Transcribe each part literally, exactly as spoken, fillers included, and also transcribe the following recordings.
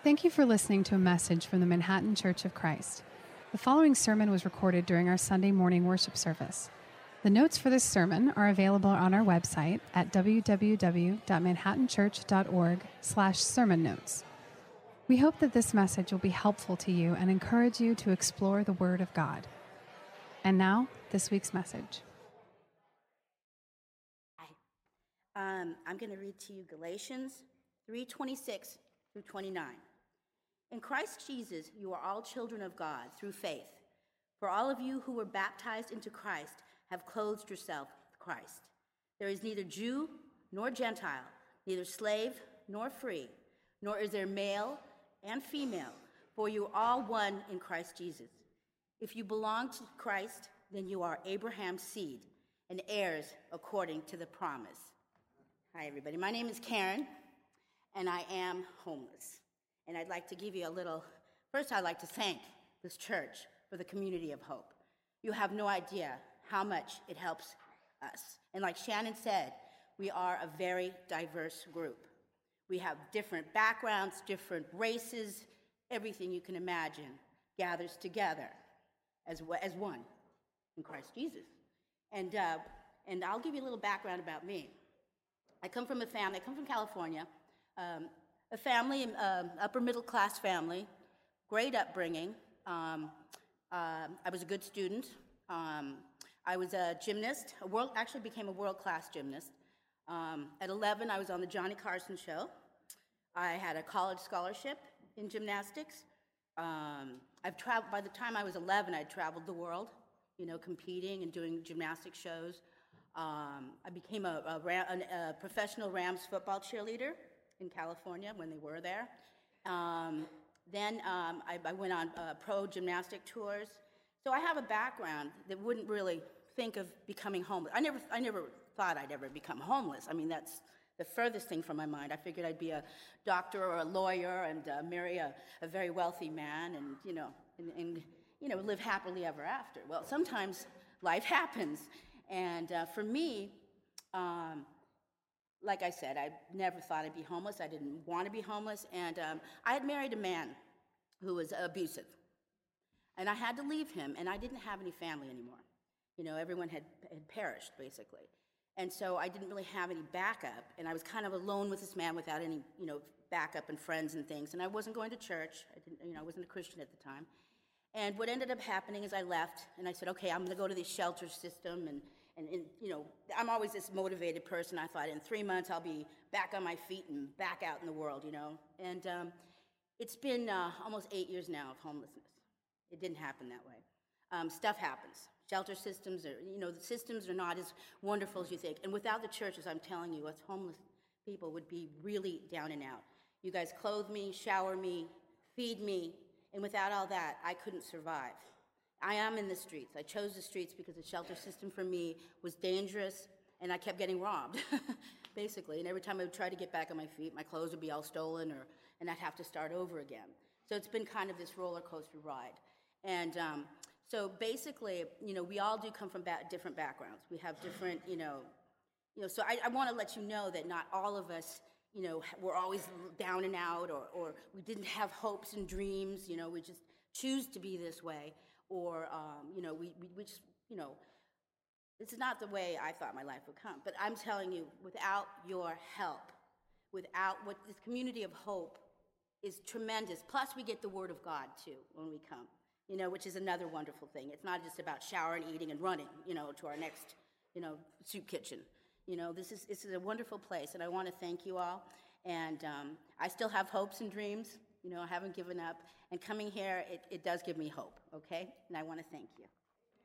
Thank you for listening to a message from the Manhattan Church of Christ. The following sermon was recorded during our Sunday morning worship service. The notes for this sermon are available on our website at w w w dot manhattan church dot org slash sermon notes. We hope that this message will be helpful to you and encourage you to explore the Word of God. And now, this week's message. Hi. Um, I'm going to read to you Galatians three twenty-six through twenty-nine. In Christ Jesus, you are all children of God through faith. For all of you who were baptized into Christ have clothed yourself with Christ. There is neither Jew nor Gentile, neither slave nor free, nor is there male and female, for you are all one in Christ Jesus. If you belong to Christ, then you are Abraham's seed and heirs according to the promise. Hi, everybody. My name is Karen, and I am homeless. And I'd like to give you a little, first I'd like to thank this church for the community of hope. You have no idea how much it helps us. And like Shannon said, we are a very diverse group. We have different backgrounds, different races, everything you can imagine gathers together as, as one in Christ Jesus. And, uh, and I'll give you a little background about me. I come from a family, I come from California, um, a family, um, upper middle class family, great upbringing. Um, uh, I was a good student. Um, I was a gymnast, a world, actually became a world-class gymnast. Um, at eleven, I was on the Johnny Carson show. I had a college scholarship in gymnastics. Um, I've traveled, by the time I was eleven, I'd traveled the world, you know, competing and doing gymnastic shows. Um, I became a, a, a, a professional Rams football cheerleader in California when they were there. Um, then um, I, I went on uh, pro gymnastic tours. So I have a background that wouldn't really think of becoming homeless. I never, I never thought I'd ever become homeless. I mean, that's the furthest thing from my mind. I figured I'd be a doctor or a lawyer and uh, marry a, a very wealthy man and, you know, and, and, you know, live happily ever after. Well, sometimes life happens. And uh, for me, um, like I said, I never thought I'd be homeless. I didn't want to be homeless. And um, I had married a man who was abusive. And I had to leave him, and I didn't have any family anymore. You know, everyone had, had perished, basically. And so I didn't really have any backup, and I was kind of alone with this man without any, you know, backup and friends and things. And I wasn't going to church. I didn't, you know, I wasn't a Christian at the time. And what ended up happening is I left, and I said, okay, I'm going to go to the shelter system, and And, and, you know, I'm always this motivated person. I thought in three months I'll be back on my feet and back out in the world, you know. And um, it's been uh, almost eight years now of homelessness. It didn't happen that way. Um, stuff happens. Shelter systems are, you know, the systems are not as wonderful as you think. And without the churches, I'm telling you, us homeless people would be really down and out. You guys clothe me, shower me, feed me, and without all that, I couldn't survive. I am in the streets. I chose the streets because the shelter system for me was dangerous, and I kept getting robbed, basically. And every time I would try to get back on my feet, my clothes would be all stolen, or and I'd have to start over again. So it's been kind of this roller coaster ride. And um, so basically, you know, we all do come from ba- different backgrounds. We have different, you know, you know. So I, I want to let you know that not all of us, you know, were always down and out, or or we didn't have hopes and dreams. You know, we just choose to be this way. Or, um, you know, we, we, we just, you know, this is not the way I thought my life would come. But I'm telling you, without your help, without what this community of hope is tremendous. Plus, we get the Word of God, too, when we come, you know, which is another wonderful thing. It's not just about showering, eating, and running, you know, to our next, you know, soup kitchen. You know, this is, this is a wonderful place, and I want to thank you all. And um, I still have hopes and dreams. You know, I haven't given up. And coming here, it, it does give me hope, okay? And I want to thank you.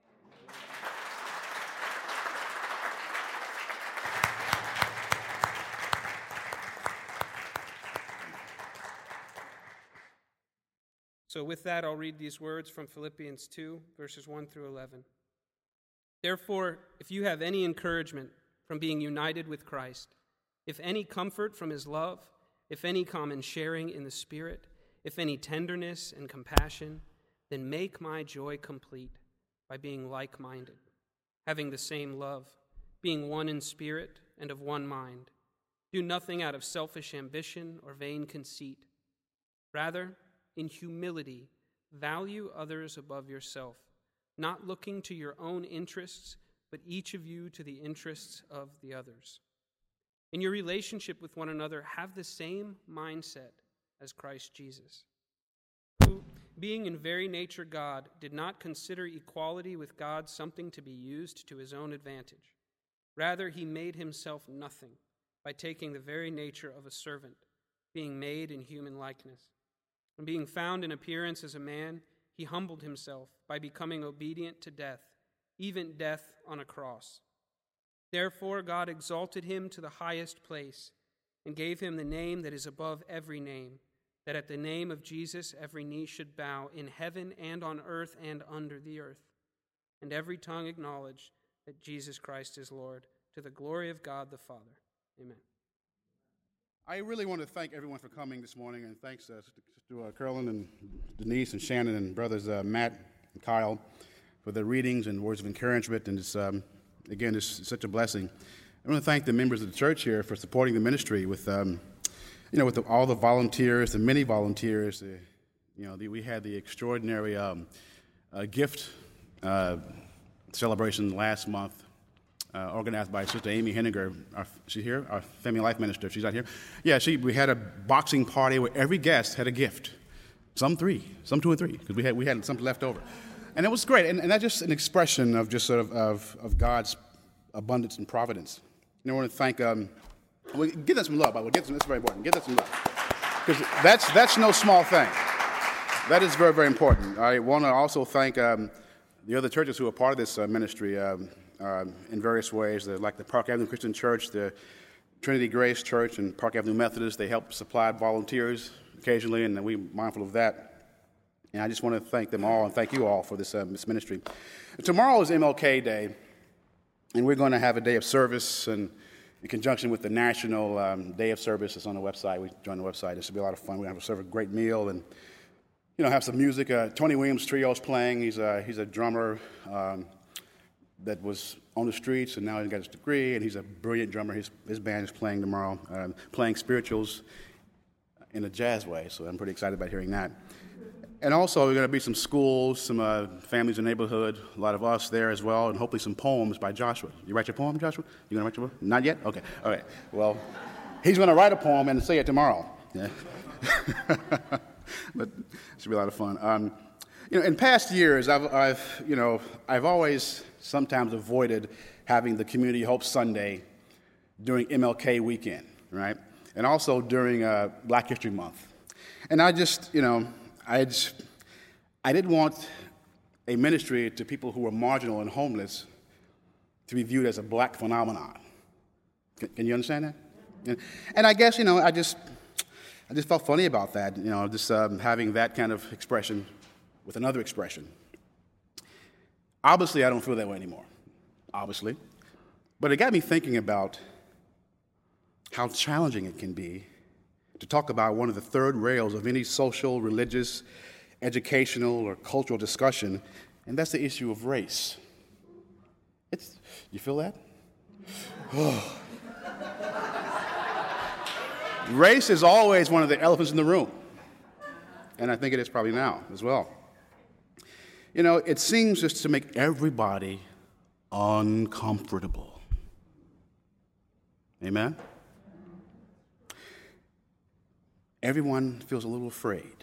So with that, I'll read these words from Philippians two, verses one through eleven. Therefore, if you have any encouragement from being united with Christ, if any comfort from his love, if any common sharing in the Spirit, if any tenderness and compassion, then make my joy complete by being like-minded, having the same love, being one in spirit and of one mind. Do nothing out of selfish ambition or vain conceit. Rather, in humility, value others above yourself, not looking to your own interests, but each of you to the interests of the others. In your relationship with one another, have the same mindset as Christ Jesus, who, being in very nature God, did not consider equality with God something to be used to his own advantage. Rather, he made himself nothing by taking the very nature of a servant, being made in human likeness. And being found in appearance as a man, he humbled himself by becoming obedient to death, even death on a cross. Therefore God exalted him to the highest place and gave him the name that is above every name, that at the name of Jesus every knee should bow in heaven and on earth and under the earth, and every tongue acknowledge that Jesus Christ is Lord, to the glory of God the Father. Amen. I really want to thank everyone for coming this morning, and thanks uh, to uh, Carolyn and Denise and Shannon and brothers uh, Matt and Kyle for their readings and words of encouragement. And it's, um, again, it's such a blessing. I want to thank the members of the church here for supporting the ministry with, um, you know, with the, all the volunteers, the many volunteers. Uh, you know, the, we had the extraordinary um, uh, gift uh, celebration last month. Uh, organized by Sister Amy Henniger. Our, she here? Our Family Life Minister. She's not here? Yeah, she. We had a boxing party where every guest had a gift. Some three, some two or three, because we had we had something left over. And it was great. And, and that's just an expression of just sort of, of, of God's abundance and providence. And I want to thank, um, well, give them some love, by the way. Give them, that's very important. Give them some love. Because that's, that's no small thing. That is very, very important. I want to also thank um, the other churches who are part of this uh, ministry. Um, Um, in various ways, the, like the Park Avenue Christian Church, the Trinity Grace Church, and Park Avenue Methodist. They help supply volunteers occasionally, and we're mindful of that. And I just want to thank them all and thank you all for this, uh, this ministry. And tomorrow is M L K Day, and we're going to have a day of service, and in conjunction with the National um, Day of Service. It's on the website. We joined the website. This will be a lot of fun. We're going to have to serve a great meal and, you know, have some music. Uh, Tony Williams Trio is playing. He's a, he's a drummer. Um, that was on the streets, and now he's got his degree, and he's a brilliant drummer. His, his band is playing tomorrow, um, playing spirituals in a jazz way, so I'm pretty excited about hearing that. And also, we're going to be some schools, some uh, families in the neighborhood, a lot of us there as well, and hopefully some poems by Joshua. You write your poem, Joshua? You going to write your poem? Not yet? Okay, all right. Well, he's going to write a poem and say it tomorrow. Yeah. But it should be a lot of fun. Um, you know, in past years, I've, I've, you know, I've always sometimes avoided having the Community Hope Sunday during M L K weekend, right? And also during uh, Black History Month. And I just, you know, I just, I didn't want a ministry to people who were marginal and homeless to be viewed as a black phenomenon. Can, can you understand that? And, and I guess, you know, I just, I just felt funny about that, you know, just um, having that kind of expression with another expression. Obviously, I don't feel that way anymore, obviously. But it got me thinking about how challenging it can be to talk about one of the third rails of any social, religious, educational, or cultural discussion, and that's the issue of race. It's, you feel that? Oh. Race is always one of the elephants in the room, and I think it is probably now as well. You know, it seems just to make everybody uncomfortable. Amen? Everyone feels a little afraid.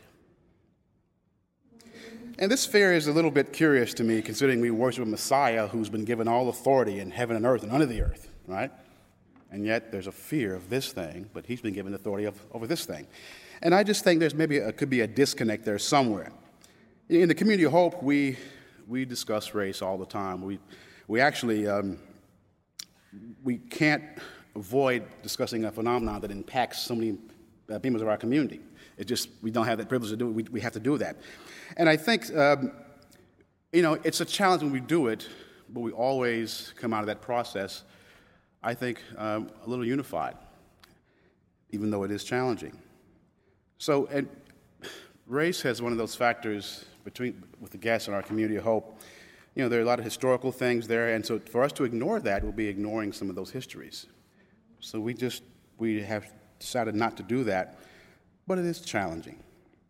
And this fear is a little bit curious to me, considering we worship a Messiah who's been given all authority in heaven and earth and under the earth, right? And yet there's a fear of this thing, but he's been given authority of, over this thing. And I just think there's maybe a, could be a disconnect there somewhere. In the Community of Hope, we we discuss race all the time. We we actually um, we can't avoid discussing a phenomenon that impacts so many uh, members of our community. It just we don't have that privilege to do it. We we have to do that, and I think um, you know it's a challenge when we do it, but we always come out of that process, I think, um, a little unified, even though it is challenging. So and. Race has one of those factors between with the guests in our Community of Hope. You know, there are a lot of historical things there, and so for us to ignore that, we'll be ignoring some of those histories. So we just, we have decided not to do that, but it is challenging.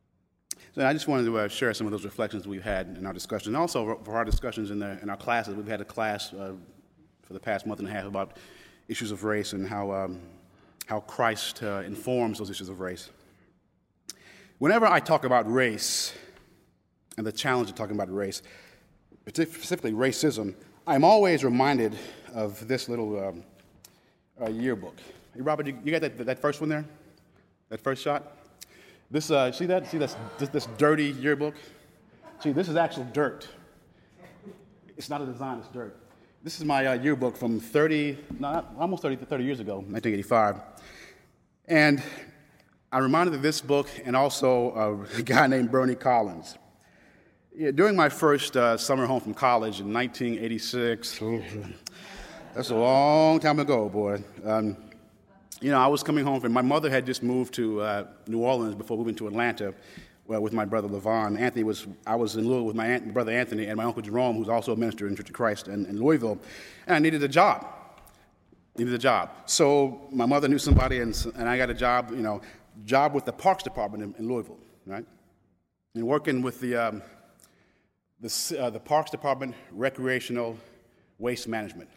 So I just wanted to uh, share some of those reflections we've had in our discussion, and also for our discussions in, the, in our classes. We've had a class uh, for the past month and a half about issues of race and how, um, how Christ uh, informs those issues of race. Whenever I talk about race and the challenge of talking about race, specifically racism, I'm always reminded of this little um, uh, yearbook. Hey, Robert, you, you got that, that first one there? That first shot? This, uh, see that? See this, this, this dirty yearbook? See, this is actual dirt. It's not a design, it's dirt. This is my uh, yearbook from thirty, not, almost thirty, thirty years ago, nineteen eighty-five. And I'm reminded of this book and also uh, a guy named Bernie Collins. Yeah, during my first uh, summer home from college in nineteen eighty-six, that's a long time ago, boy. Um, You know, I was coming home, and my mother had just moved to uh, New Orleans before moving to Atlanta well, with my brother LaVon. Anthony was, I was in Louisville with my, aunt, my brother Anthony and my uncle Jerome, who's also a minister in Church of Christ in, in Louisville, and I needed a job. Needed a job. So my mother knew somebody, and, and I got a job, you know, job with the Parks Department in, in Louisville, right? And working with the, um, the, uh, the Parks Department Recreational Waste Management.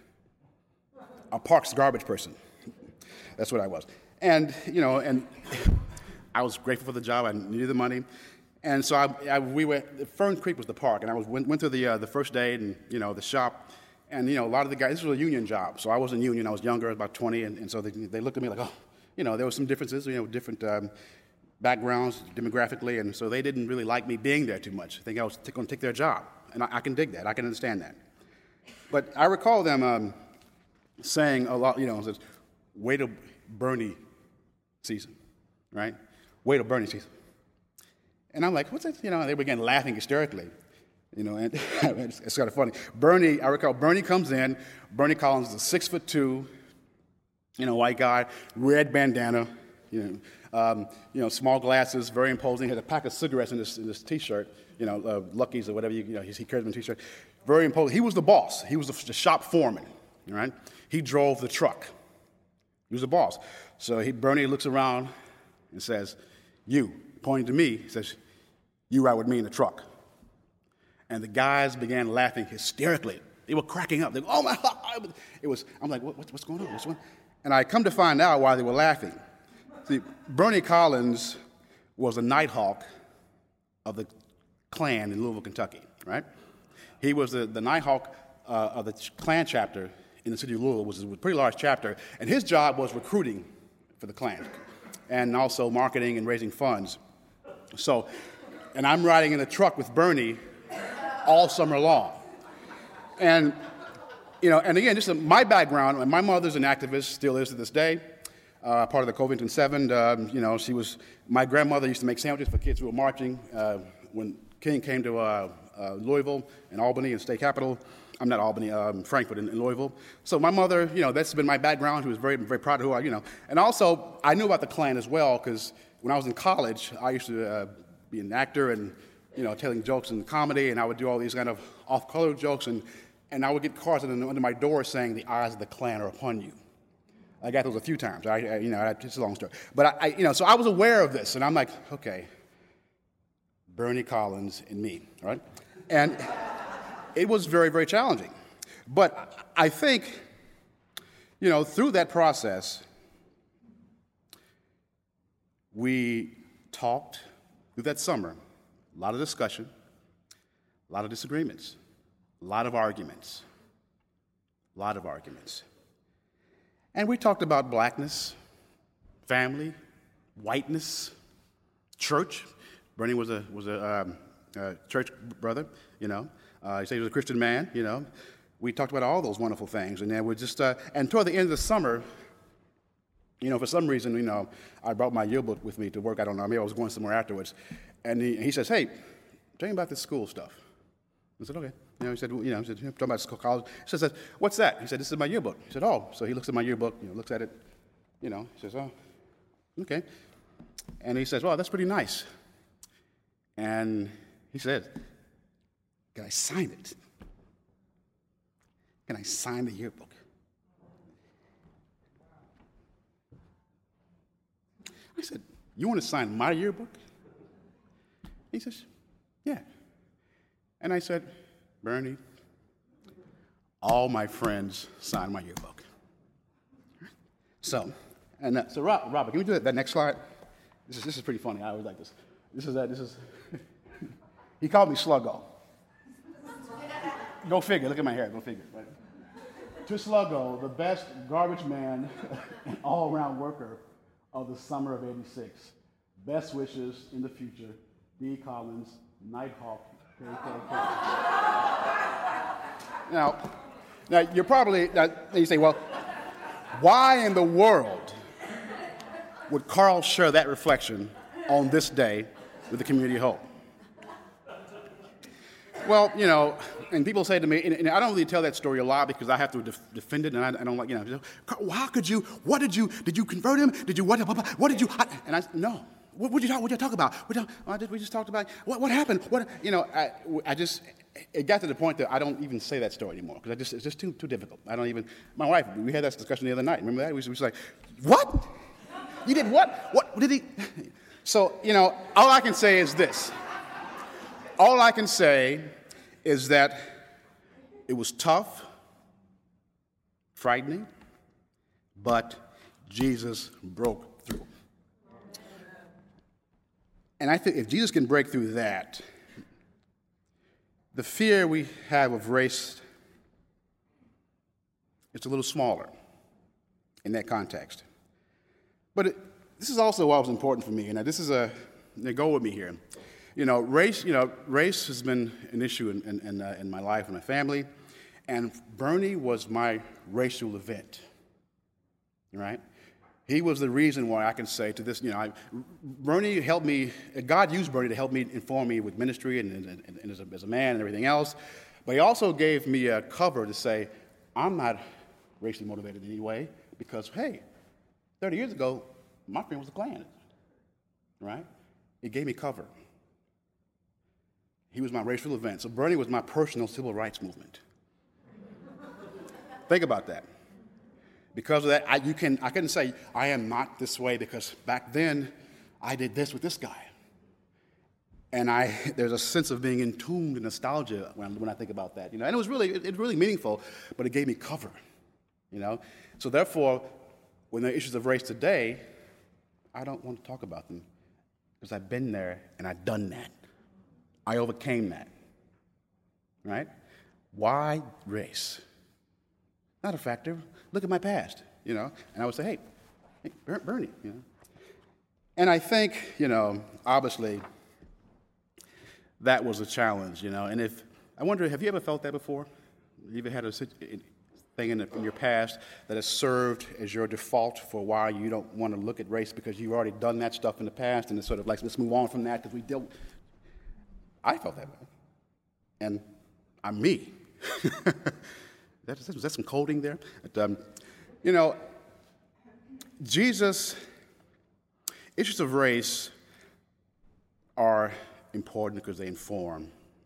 A parks garbage person. That's what I was. And, you know, and I was grateful for the job. I needed the money. And so I, I, we went, Fern Creek was the park, and I was, went, went through the, uh, the first day and, you know, the shop. And, you know, a lot of the guys, this was a union job. So I wasn't union. I was younger, I was about twenty. And, and so they, they looked at me like, oh, you know, there were some differences, you know, different um, backgrounds demographically. And so they didn't really like me being there too much. I think I was t- going to take their job. And I, I can dig that. I can understand that. But I recall them um, saying a lot, you know, says, wait till Bernie season, right? Wait till Bernie season. And I'm like, what's that? You know, they began laughing hysterically, you know, and it's, it's kind of funny. Bernie, I recall Bernie comes in. Bernie Collins is a six foot two, you know, white guy, red bandana, you know, um, you know, small glasses, very imposing. He had a pack of cigarettes in this, in this T-shirt, you know, uh, Lucky's or whatever, you, you know, he, he carries in a T-shirt. Very imposing. He was the boss. He was the, the shop foreman, right? He drove the truck. He was the boss. So he, Bernie looks around and says, you, pointing to me, he says, you ride with me in the truck. And the guys began laughing hysterically. They were cracking up. They go, oh my God. It was, I'm like, what, what's going on? What's going on? And I come to find out why they were laughing. See, Bernie Collins was a Nighthawk of the Klan in Louisville, Kentucky, right? He was the, the Nighthawk uh, of the Klan chapter in the city of Louisville, which is a pretty large chapter, and his job was recruiting for the Klan, and also marketing and raising funds. So, and I'm riding in a truck with Bernie all summer long. And, you know, and again, just my background, my mother's an activist, still is to this day, uh, part of the Covington Seven. Um, you know, she was, my grandmother used to make sandwiches for kids who were marching uh, when King came to uh, uh, Louisville and Albany and state capital. I'm not Albany, um, Frankfurt in, in Louisville. So my mother, you know, that's been my background. She was very, very proud of who I, you know. And also, I knew about the Klan as well, because when I was in college, I used to uh, be an actor and, you know, telling jokes in comedy, and I would do all these kind of off-color jokes, and, and I would get cards under my door saying, the eyes of the Klan are upon you. I got those a few times. I, I you know, I, it's a long story. But, I, I, you know, so I was aware of this, and I'm like, okay, Bernie Collins and me, right? And it was very, very challenging. But I think, you know, through that process, we talked through that summer, a lot of discussion, a lot of disagreements, a lot of arguments, a lot of arguments. And we talked about blackness, family, whiteness, church. Bernie was a, was a um, uh, church brother, you know. Uh, he said he was a Christian man, you know. We talked about all those wonderful things. And then we just, uh, and toward the end of the summer, you know, for some reason, you know, I brought my yearbook with me to work. I don't know, maybe I was going somewhere afterwards. And he, he says, hey, tell me about this school stuff. I said, okay. You know, he said, well, you know, he said, talking about school, college. He says, what's that? He said, this is my yearbook. He said, oh. So he looks at my yearbook, you know, looks at it, you know, he says, oh, okay. And he says, well, that's pretty nice. And he said, can I sign it? Can I sign the yearbook? I said, you want to sign my yearbook? He says, yeah. And I said, Bernie, all my friends signed my yearbook. So, and uh, so Rob, Robert, can we do that, that next slide? This is, this is pretty funny. I always like this. This is, uh, this is, he called me Sluggo. Go figure, look at my hair, go figure. Right? To Sluggo, the best garbage man and all-around worker of the summer of eighty-six. Best wishes in the future, B. Collins, Nighthawk, K K K. Now, now you're probably, now, you say, well, why in the world would Carl share that reflection on this day with the Community of Hope? Well, you know, and people say to me, and, and I don't really tell that story a lot because I have to def- defend it, and I, I don't like, you know, how could you, what did you, did you convert him? Did you, what, what did you, and I, no. What did you talk, what did you talk about? What did, oh, did we just talked about, what, what happened? What, you know, I, I just, it got to the point that I don't even say that story anymore because I just, it's just too, too difficult. I don't even, my wife, we had that discussion the other night. Remember that? We was, we was like, what? You did what? What did he? So, you know, all I can say is this. All I can say is that it was tough, frightening, but Jesus broke through. And I think if Jesus can break through that, the fear we have of race is a little smaller in that context. But it, this is also what was important for me, and this is a, go with me here. You know, race, you know, race has been an issue in, in, in, uh, in my life and my family, and Bernie was my racial event, right? He was the reason why I can say to this, you know, I, Bernie helped me, God used Bernie to help me inform me with ministry and, and, and, and as, a, as a man and everything else, but he also gave me a cover to say, I'm not racially motivated in any way, because, hey, thirty years ago, my friend was a Klan, right? It gave me cover. He was my racial event. So Bernie was my personal civil rights movement. Think about that. Because of that, I, you can, I couldn't say, I am not this way because back then I did this with this guy. And I, there's a sense of being entombed in nostalgia when, when I think about that. You know? And it was really, it, it was really meaningful, but it gave me cover. You know? So therefore, when there are issues of race today, I don't want to talk about them because I've been there and I've done that. I overcame that, right? Why race? Not a factor. Look at my past, you know. And I would say, hey, hey Bernie, you know. And I think, you know, obviously, that was a challenge, you know. And if I wonder, have you ever felt that before? Have you ever had a thing in, the, in your past that has served as your default for why you don't want to look at race because you've already done that stuff in the past, and it's sort of like, let's move on from that because we deal. I felt that way, and I'm me. that, was that some coding there? But, um, you know, Jesus, issues of race are important because they inform.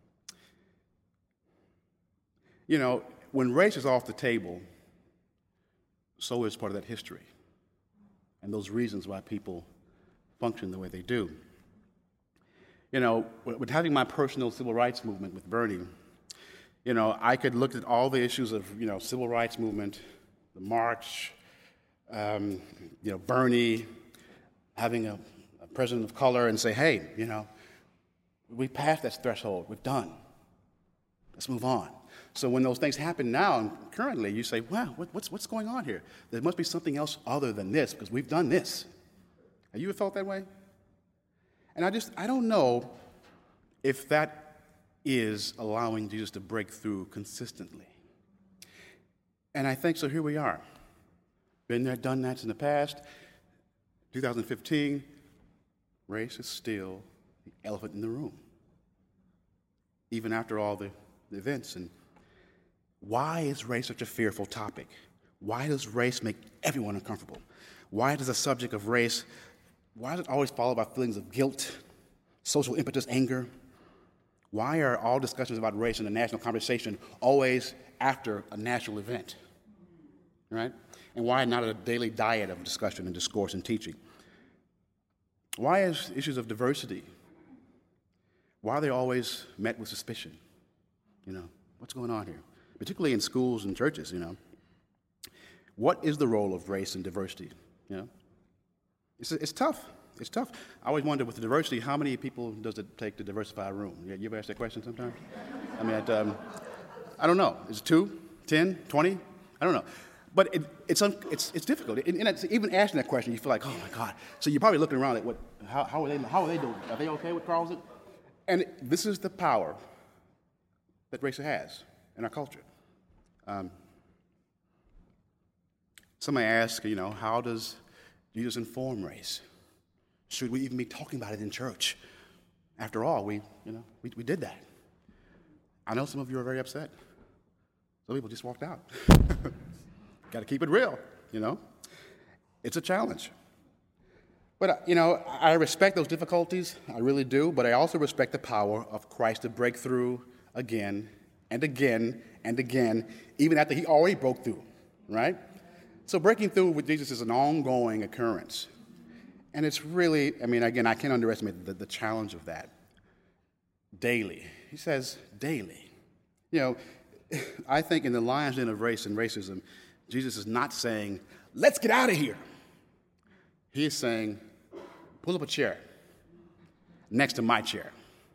You know, when race is off the table, so is part of that history and those reasons why people function the way they do. You know, with having my personal civil rights movement with Bernie, you know, I could look at all the issues of, you know, civil rights movement, the march, um, you know, Bernie, having a, a president of color and say, hey, you know, we passed that threshold, we've done. Let's move on. So when those things happen now and currently, you say, wow, what, what's, what's going on here? There must be something else other than this because we've done this. Have you ever felt that way? And I just, I don't know if that is allowing Jesus to break through consistently. And I think, so here we are. Been there, done that in the past. twenty fifteen, race is still the elephant in the room. Even after all the, the events. And why is race such a fearful topic? Why does race make everyone uncomfortable? Why does the subject of race Why is it always followed by feelings of guilt, social impetus, anger? Why are all discussions about race in the national conversation always after a national event? Right? And why not a daily diet of discussion and discourse and teaching? Why is issues of diversity why are they always met with suspicion? You know, what's going on here? Particularly in schools and churches, you know. What is the role of race and diversity? You know, it's, it's tough. It's tough. I always wonder with the diversity, how many people does it take to diversify a room? You, you ever ask that question sometimes? I mean, it, um, I don't know. Is it two, ten, twenty? I don't know. But it, it's, un, it's, it's difficult. And, and it's, even asking that question, you feel like, oh my God. So you're probably looking around at what, how, how, are they, how are they doing? Are they okay with Carlson? And this is the power that race has in our culture. Um, somebody asked, you know, how does Jesus inform race? Should we even be talking about it in church? After all, we, you know, we, we did that. I know some of you are very upset. Some people just walked out. Got to keep it real, you know. It's a challenge. But, you know, I respect those difficulties. I really do. But I also respect the power of Christ to break through again and again and again, even after he already broke through, right? So breaking through with Jesus is an ongoing occurrence. And it's really, I mean, again, I can't underestimate the, the challenge of that. Daily. He says daily. You know, I think in the lion's den of race and racism, Jesus is not saying, let's get out of here. He is saying, pull up a chair next to my chair.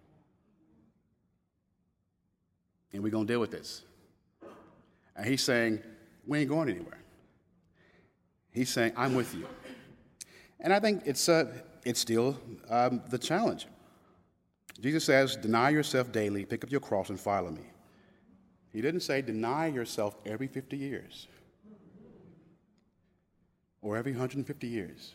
And we're going to deal with this. And he's saying, we ain't going anywhere. He's saying, I'm with you. And I think it's, uh, it's still um, the challenge. Jesus says, deny yourself daily, pick up your cross and follow me. He didn't say deny yourself every fifty years or every one hundred fifty years.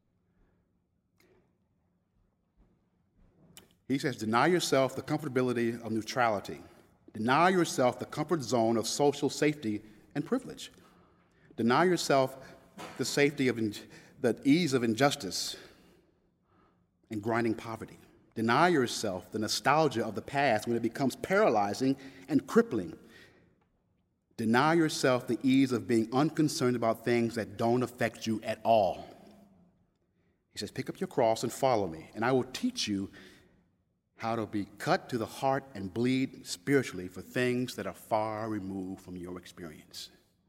He says, deny yourself the comfortability of neutrality. Deny yourself the comfort zone of social safety and privilege. Deny yourself the safety of in- the ease of injustice and grinding poverty. Deny yourself the nostalgia of the past when it becomes paralyzing and crippling. Deny yourself the ease of being unconcerned about things that don't affect you at all. He says, pick up your cross and follow me, and I will teach you how to be cut to the heart and bleed spiritually for things that are far removed from your experience.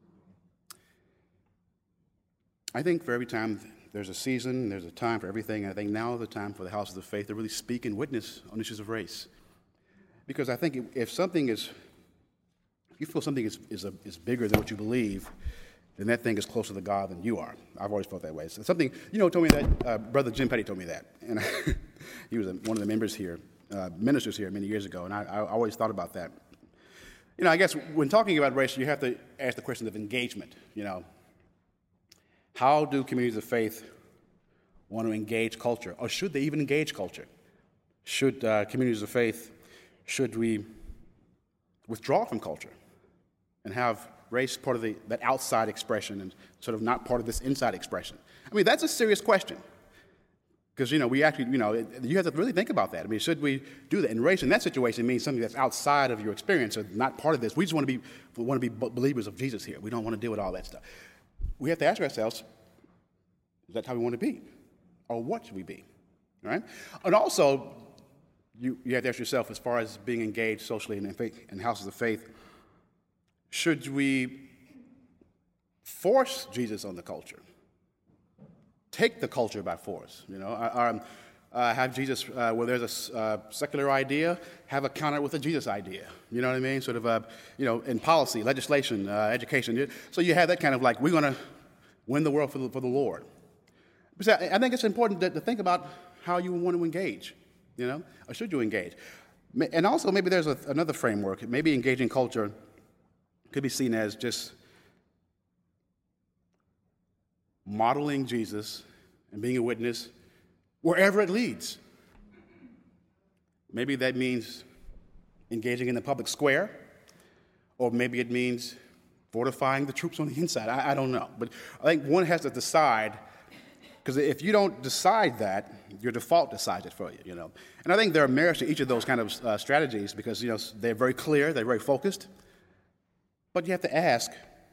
I think for every time there's a season, there's a time for everything, and I think now is the time for the house of the faith to really speak and witness on issues of race. Because I think if something is, if you feel something is, is, a, is bigger than what you believe, then that thing is closer to God than you are. I've always felt that way. So something, you know, told me that, uh, Brother Jim Petty told me that. And he was a, one of the members here, uh, ministers here many years ago, and I, I always thought about that. You know, I guess when talking about race, you have to ask the question of engagement, you know. How do communities of faith want to engage culture? Or should they even engage culture? Should uh, communities of faith, should we withdraw from culture and have race part of the, that outside expression and sort of not part of this inside expression? I mean, that's a serious question. Because, you know, we actually, you know, you have to really think about that. I mean, should we do that? And race in that situation means something that's outside of your experience or not part of this. We just want to be, we want to be believers of Jesus here. We don't want to deal with all that stuff. We have to ask ourselves, is that how we want to be? Or what should we be? Right? And also, you, you have to ask yourself, as far as being engaged socially in, faith, in houses of faith, should we force Jesus on the culture? Take the culture by force, you know? Uh, uh, have Jesus, uh, where there's a uh, secular idea, have a counter with a Jesus idea. You know what I mean? Sort of, uh, you know, in policy, legislation, uh, education. So you have that kind of like, we're going to win the world for the, for the Lord. But I think it's important to, to think about how you want to engage, you know, or should you engage? And also maybe there's a, another framework. Maybe engaging culture could be seen as just modeling Jesus and being a witness wherever it leads. Maybe that means engaging in the public square, or maybe it means fortifying the troops on the inside. I, I don't know. But I think one has to decide, because if you don't decide that, your default decides it for you, you know. And I think there are merits to each of those kind of uh, strategies because, you know, they're very clear, they're very focused. But you have to ask,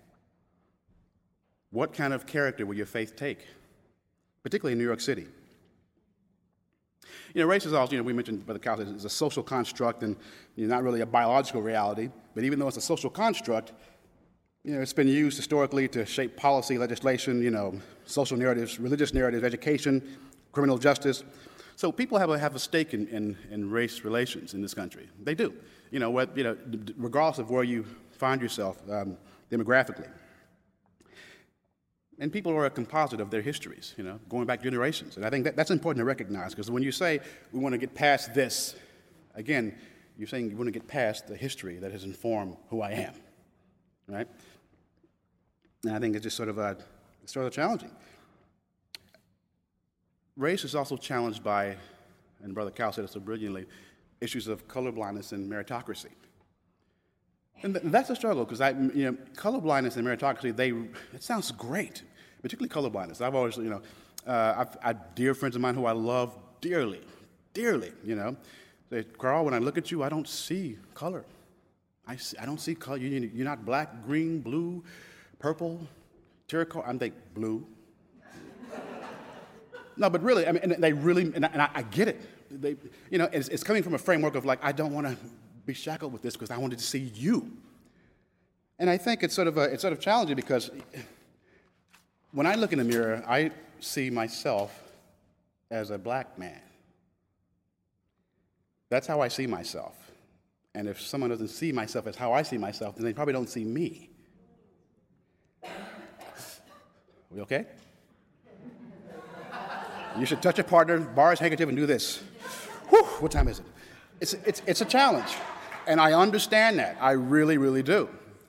what kind of character will your faith take, particularly in New York City? You know, race is also, you know, we mentioned, Brother Kyle, is a social construct and you know, not really a biological reality. But even though it's a social construct, you know, it's been used historically to shape policy, legislation, you know, social narratives, religious narratives, education, criminal justice. So people have a, have a stake in, in, in race relations in this country. They do. You know, what, you know, regardless of where you find yourself um, demographically. And people are a composite of their histories, you know, going back generations. And I think that, that's important to recognize, because when you say we want to get past this, again, you're saying you want to get past the history that has informed who I am, right? And I think it's just sort of a, it's sort of challenging. Race is also challenged by, and Brother Cal said it so brilliantly, issues of colorblindness and meritocracy. And th- that's a struggle, because I, you know, colorblindness and meritocracy, they, it sounds great, particularly colorblindness. I've always, you know, uh, I've, I have dear friends of mine who I love dearly, dearly, you know. Say, Carl, when I look at you, I don't see color. I, see, I don't see color. You, you're not black, green, blue, purple, terracotta. I'm like, blue. No, but really, I mean, and they really, and I, and I get it. They, you know, it's, it's coming from a framework of like, I don't want to be shackled with this because I wanted to see you. And I think it's sort of a, it's sort of challenging, because when I look in the mirror, I see myself as a black man. That's how I see myself. And if someone doesn't see myself as how I see myself, then they probably don't see me. We okay? You should touch a partner, borrow his handkerchief, and do this. Whew, what time is it? It's, it's, it's a challenge. And I understand that. I really, really do.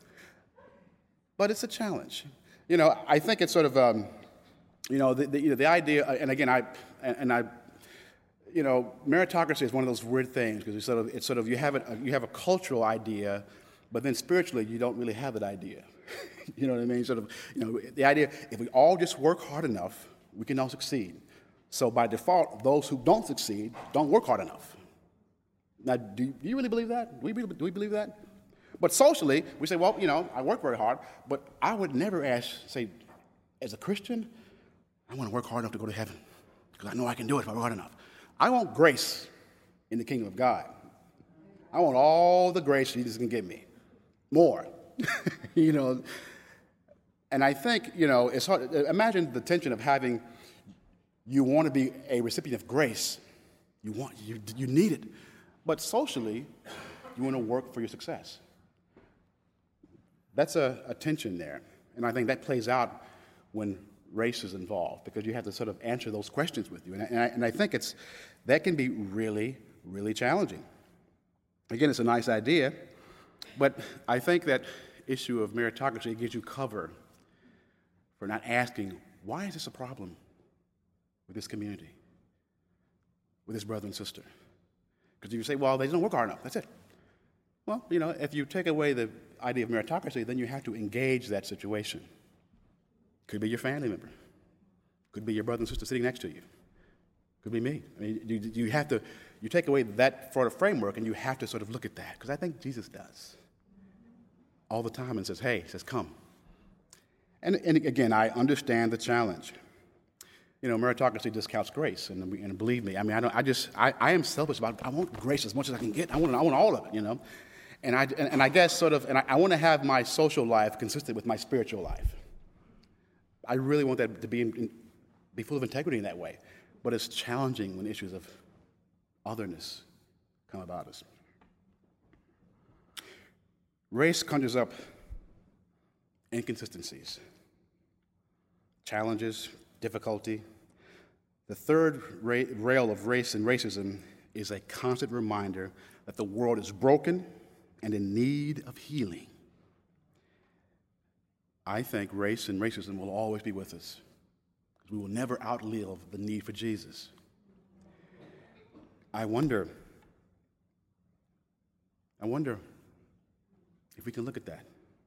But it's a challenge. You know, I think it's sort of, um, you know, the, the, you know, the idea, and again, I, and, and I, you know, meritocracy is one of those weird things, because it's sort of, it's sort of, you have a, you have a cultural idea, but then spiritually, you don't really have that idea. You know what I mean? Sort of, you know, the idea, if we all just work hard enough, we can all succeed. So by default, those who don't succeed don't work hard enough. Now, do you, do you really believe that? Do we, do we believe that? But socially, we say, well, you know, I work very hard, but I would never ask, say, as a Christian, I want to work hard enough to go to heaven, because I know I can do it if I work hard enough. I want grace in the kingdom of God. I want all the grace Jesus can give me. More. You know, and I think, you know, it's hard. Imagine the tension of having, you want to be a recipient of grace. You want, you, you need it. But socially, you want to work for your success. That's a, a tension there. And I think that plays out when race is involved, because you have to sort of answer those questions with you. And I, and I, and I think it's, that can be really, really challenging. Again, it's a nice idea, but I think that issue of meritocracy gives you cover for not asking, why is this a problem with this community, with this brother and sister? Because you say, well, they don't work hard enough. That's it. Well, you know, if you take away the idea of meritocracy, then you have to engage that situation. Could be your family member. Could be your brother and sister sitting next to you. Could be me. I mean, you, you have to, you take away that sort of framework, and you have to sort of look at that, because I think Jesus does all the time and says, hey, he says, come. And, and again, I understand the challenge. You know, meritocracy discounts grace, and, and believe me, I mean, I, don't, I just, I, I am selfish about it. I want grace as much as I can get. I want, I want all of it, you know. And I, and, and I guess sort of, and I, I want to have my social life consistent with my spiritual life. I really want that to be, in, be full of integrity in that way. But it's challenging when issues of otherness come about us. Race conjures up inconsistencies, challenges, difficulty. The third ra- rail of race and racism is a constant reminder that the world is broken and in need of healing. I think race and racism will always be with us, because we will never outlive the need for Jesus. I wonder, I wonder if we can look at that.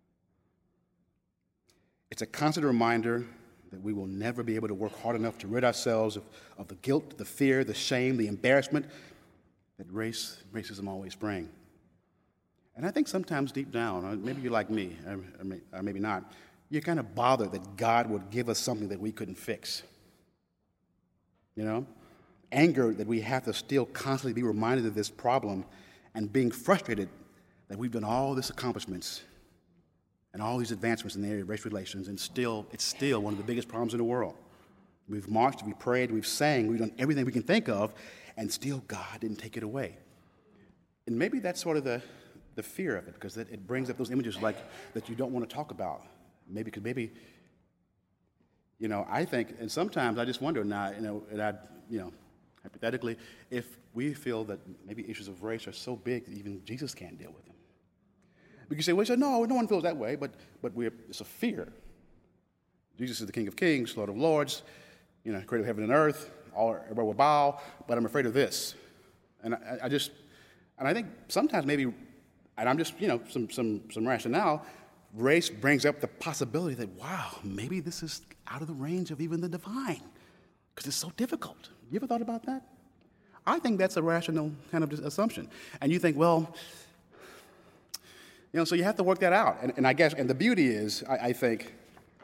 It's a constant reminder that we will never be able to work hard enough to rid ourselves of, of the guilt, the fear, the shame, the embarrassment that race, racism always brings. And I think sometimes deep down, maybe you're like me, or maybe not, you're kind of bothered that God would give us something that we couldn't fix. You know? anger that we have to still constantly be reminded of this problem and being frustrated that we've done all these accomplishments and all these advancements in the area of race relations, and still, it's still one of the biggest problems in the world. We've marched, we've prayed, we've sang, we've done everything we can think of, and still God didn't take it away. And maybe that's sort of the, the fear of it, because it, it brings up those images like that you don't want to talk about. Maybe because maybe, you know, I think, and sometimes I just wonder now, you know, and I, you know, hypothetically, if we feel that maybe issues of race are so big that even Jesus can't deal with them. We can say, well, no, no one feels that way, but but we're, it's a fear. Jesus is the King of Kings, Lord of Lords, you know, creator of heaven and earth, all everybody will bow, but I'm afraid of this. And I, I just, and I think sometimes maybe, and I'm just, you know, some some some rationale, race brings up the possibility that, wow, maybe this is out of the range of even the divine, because it's so difficult. You ever thought about that? I think that's a rational kind of assumption. And you think, well, you know, so you have to work that out. And, and I guess, and the beauty is, I, I think,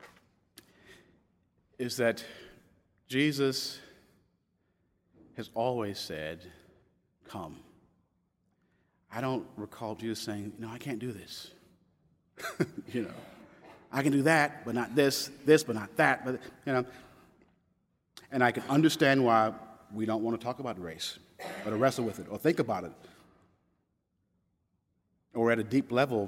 is that Jesus has always said, come. I don't recall Jesus saying, no, I can't do this. You know, I can do that, but not this, this, but not that, but, you know. And I can understand why we don't want to talk about race, or to wrestle with it, or think about it. Or at a deep level,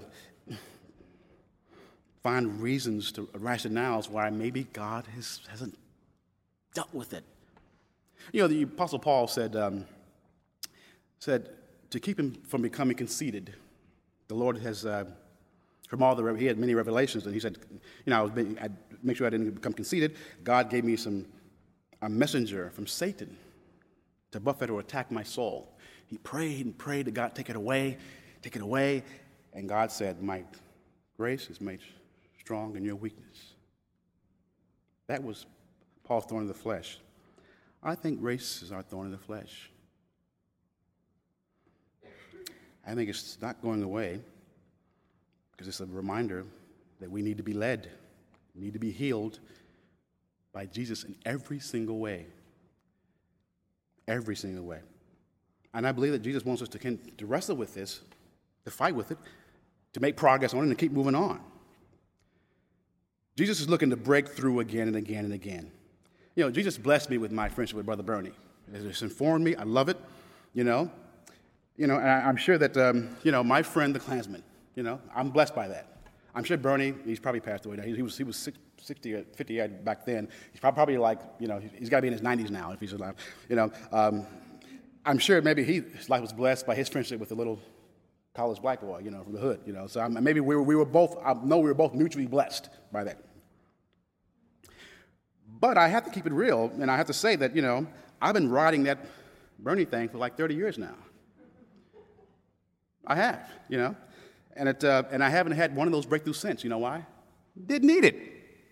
find reasons to rationales why maybe God has, hasn't dealt with it. You know, the Apostle Paul said, um, said to keep him from becoming conceited, the Lord has, uh, from all the, he had many revelations, and he said, you know, I was being, I'd make sure I didn't become conceited. God gave me some, a messenger from Satan to buffet or attack my soul. He prayed and prayed to God, take it away. Take it away, and God said, my grace is made strong in your weakness. That was Paul's thorn in the flesh. I think race is our thorn in the flesh. I think it's not going away because it's a reminder that we need to be led, we need to be healed by Jesus in every single way. Every single way. And I believe that Jesus wants us to, to wrestle with this, to fight with it, to make progress on it, and to keep moving on. Jesus is looking to break through again and again and again. You know, Jesus blessed me with my friendship with Brother Bernie. It's informed me. I love it, you know. You know, and I, I'm sure that, um, you know, my friend, the Klansman, you know, I'm blessed by that. I'm sure Bernie, he's probably passed away now. He, he was, he was sixty or fifty back then. He's probably like, you know, he's got to be in his nineties now if he's alive. You know, um, I'm sure maybe he, his life was blessed by his friendship with a little college black boy, you know, from the hood, you know. So I'm, maybe we were, we were both, I know we were both mutually blessed by that. But I have to keep it real, and I have to say that, you know, I've been riding that Bernie thing for like thirty years now. I have, you know, and it, uh, and I haven't had one of those breakthroughs since. You know why? Didn't need it.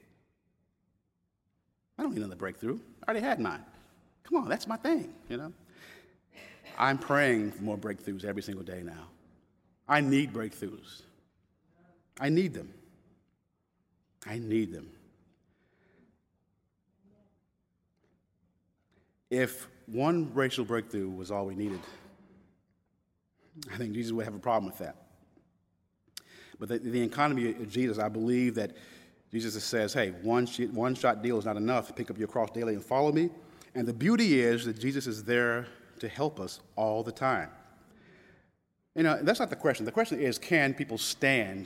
I don't need another breakthrough. I already had mine. Come on, that's my thing, you know. I'm praying for more breakthroughs every single day now. I need breakthroughs. I need them. I need them. If one racial breakthrough was all we needed, I think Jesus would have a problem with that. But the, the economy of Jesus, I believe that Jesus says, hey, one, one shot deal is not enough. Pick up your cross daily and follow me. And the beauty is that Jesus is there to help us all the time. You know, that's not the question. The question is, can people stand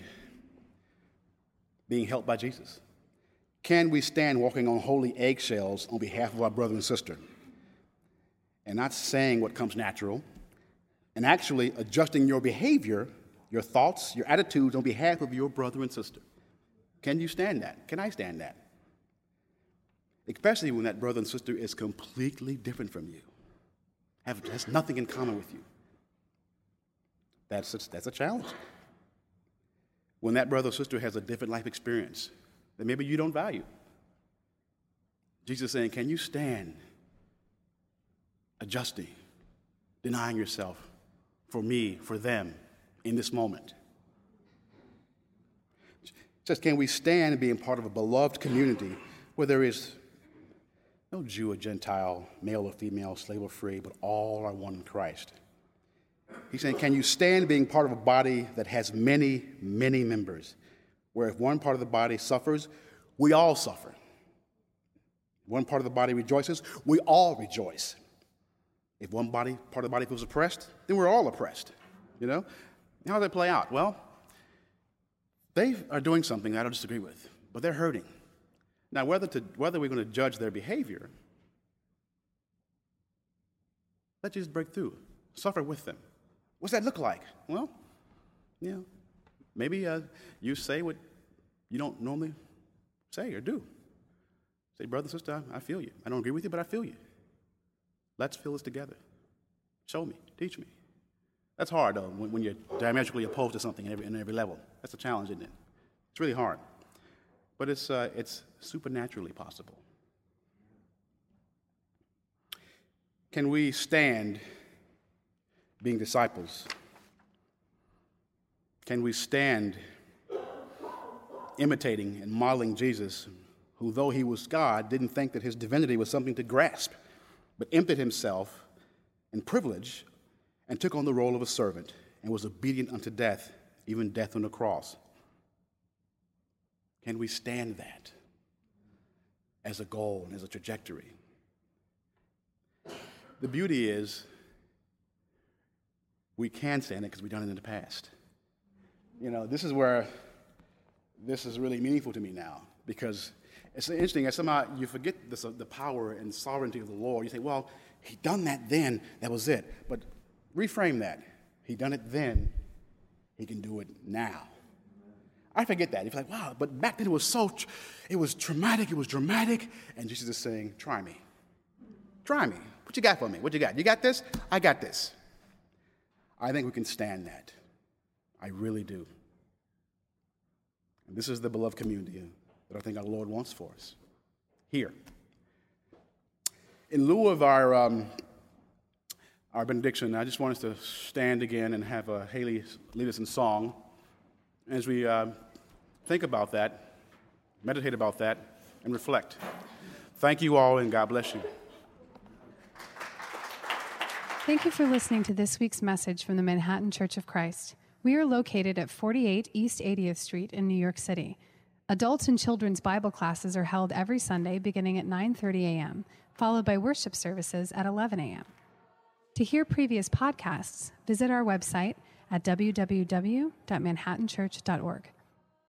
being helped by Jesus? Can we stand walking on holy eggshells on behalf of our brother and sister and not saying what comes natural and actually adjusting your behavior, your thoughts, your attitudes on behalf of your brother and sister? Can you stand that? Can I stand that? Especially when that brother and sister is completely different from you, have, has nothing in common with you. That's a, that's a challenge. When that brother or sister has a different life experience that maybe you don't value. Jesus is saying, can you stand adjusting, denying yourself for me, for them, in this moment? It says, can we stand being part of a beloved community where there is No Jew or Gentile, male or female, slave or free, but all are one in Christ. He's saying, can you stand being part of a body that has many, many members, where if one part of the body suffers, we all suffer. One part of the body rejoices, we all rejoice. If one body, part of the body feels oppressed, then we're all oppressed. You know? How does that play out? Well, they are doing something I don't disagree with, but they're hurting. Now, whether to whether we're going to judge their behavior, let Jesus break through. Suffer with them. What's that look like? Well, you know, maybe uh, you say what you don't normally say or do. Say, brother, sister, I feel you. I don't agree with you, but I feel you. Let's feel this together. Show me. Teach me. That's hard, though, when, when you're diametrically opposed to something in every, in every level. That's a challenge, isn't it? It's really hard. But it's, uh, it's supernaturally possible. Can we stand being disciples? Can we stand imitating and modeling Jesus, who, though he was God, didn't think that his divinity was something to grasp, but emptied himself in privilege and took on the role of a servant and was obedient unto death, even death on the cross? Can we stand that as a goal and as a trajectory? The beauty is we can stand it because we've done it in the past. You know, this is where this is really meaningful to me now, because it's interesting, as somehow you forget this, uh, the power and sovereignty of the Lord. You think, well, he done that then, that was it. But reframe that. He done it then, he can do it now. I forget that. You're like, wow, but back then it was so, tr- it was traumatic, it was dramatic, and Jesus is saying, try me. Try me. What you got for me? What you got? You got this? I got this. I think we can stand that. I really do. And this is the beloved community that I think our Lord wants for us here. In lieu of our um, our benediction, I just want us to stand again and have uh, Haley lead us in song as we uh, think about that, meditate about that, and reflect. Thank you all, and God bless you. Thank you for listening to this week's message from the Manhattan Church of Christ. We are located at forty-eight East eightieth Street in New York City. Adults and children's Bible classes are held every Sunday beginning at nine thirty a.m., followed by worship services at eleven a.m. To hear previous podcasts, visit our website at w w w dot manhattan church dot org.